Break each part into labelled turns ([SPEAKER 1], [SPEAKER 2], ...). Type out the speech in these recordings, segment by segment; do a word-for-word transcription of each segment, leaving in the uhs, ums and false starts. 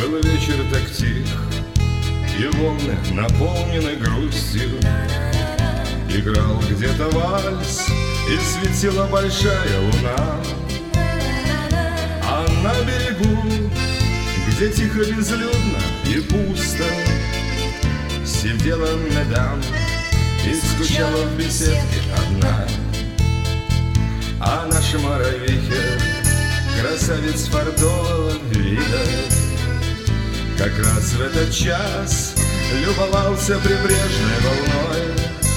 [SPEAKER 1] Был вечер так тих, и волны наполнены грустью. Играл где-то вальс, и светила большая луна. А на берегу, где тихо, безлюдно и пусто, сидела мадам и скучала в беседке одна. А наша Моровихе, красавец фартового вида, как раз в этот час любовался прибрежной волной.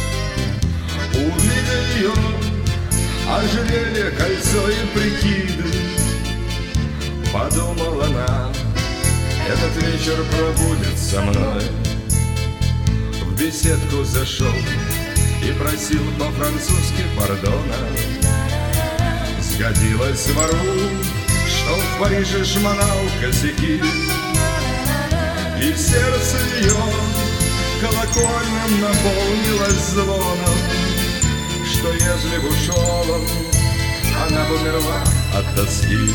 [SPEAKER 1] Увидя ее, ожерелье, кольцо и прикиды, подумала она, этот вечер пробудет со мной. В беседку зашел и просил по-французски пардона. Сгодилось вору, что в Париже шмонал косяки, и сердце ее колокольным наполнилось звоном, что ежели б ушел он, она бы умерла от тоски.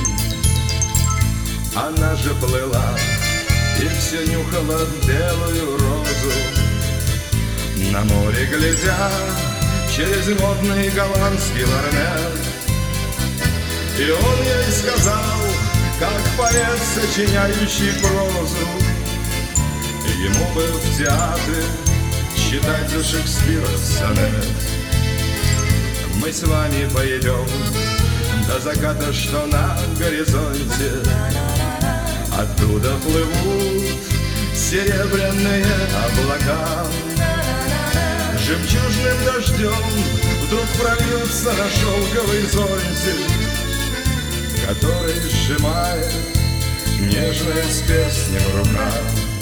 [SPEAKER 1] Она же плыла и все нюхала белую розу, на море глядя через модный голландский лорнет. И он ей сказал, как поэт, сочиняющий прозу, ему бы в театре читать за Шекспира сонет. Мы с вами поедем до заката, что на горизонте, оттуда плывут серебряные облака. Жемчужным дождем вдруг прольется на шелковый зонтик, который сжимает нежная с перстнем рука.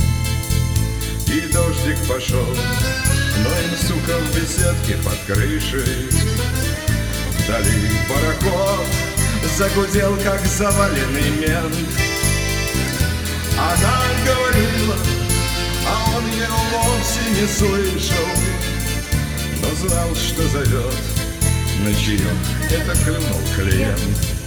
[SPEAKER 1] И дождик пошел, но им, сука, в беседке под крышей. Вдали пароход загудел, как заваленный мент. Она говорила, а он ее вовсе не слышал, но знал, что зовет на чаек, это клюнул клиент.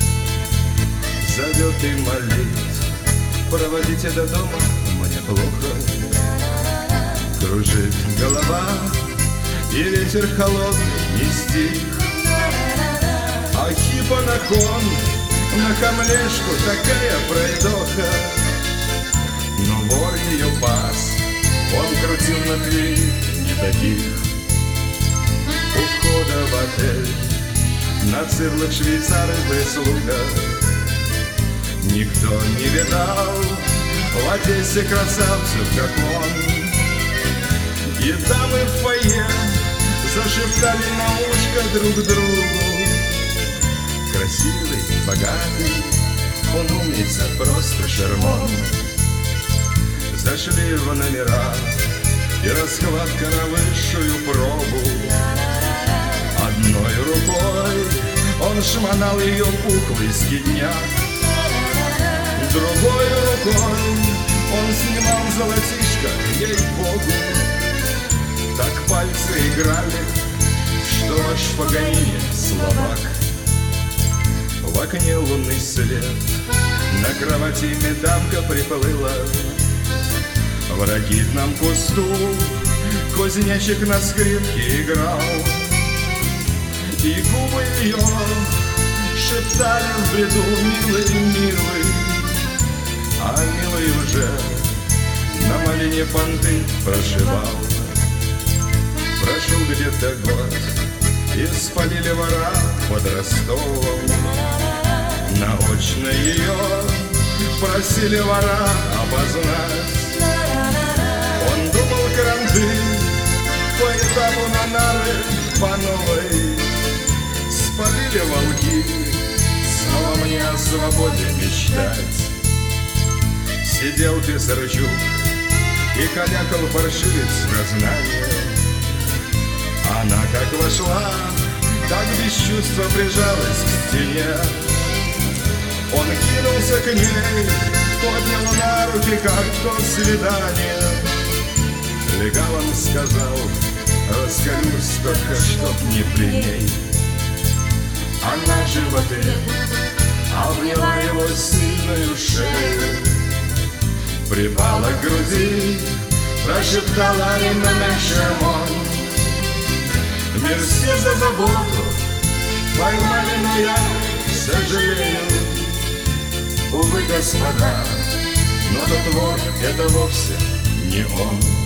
[SPEAKER 1] Зовет и молит, проводите до дома, мне плохо. Кружит голова, и ветер холодный не стих. А хипа на кон, на камлешку такая пройдоха. Но вор ее пас, он крутил на дверь не таких. У входа в отель на цирлах швейцары прислуга. Никто не видал в Одессе красавцев, как он. И дамы в фойе зашептали на ушко друг другу. Красивый, богатый, он умница, просто шарман. Зашли в номера, и раскладка на высшую пробу. Одной рукой он шмонал ее пухлый скидняк, другой рукой он снимал золотишко, ей-богу. Так пальцы играли, что аж в Паганини словак. В окне лунный свет, на кровати медамка приплыла. В ракитном кусту кузнечик на скрипке играл, и губы ее шептали в бреду: милый, милый. А милый уже на малине понты прошивал. Прошел где-то год, и спалили вора под Ростовом. Наочно ее просили вора обознать. Он думал кранты по этапу на нары по новой. Спалили волки, снова мне о свободе мечтать. Сидел Писарчук и калякал паршивец сознание. Она как вошла, так без чувства прижалась к стене. Он кинулся к ней, поднял на руки, как в то свидание. Легалом сказал: раскалюсь только, чтоб не при ней. Она же в ответ обняла его сильную шею, припала к груди, прошептала им на шамон. Мерси за заботу, поймали, но я сожалею. Увы, господа, но тот вор — это вовсе не он.